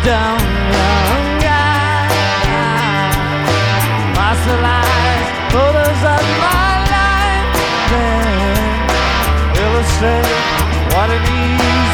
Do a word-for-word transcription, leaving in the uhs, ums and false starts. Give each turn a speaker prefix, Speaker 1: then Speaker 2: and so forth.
Speaker 1: dumb young guy. Fossilized photos of my life then illustrate what it means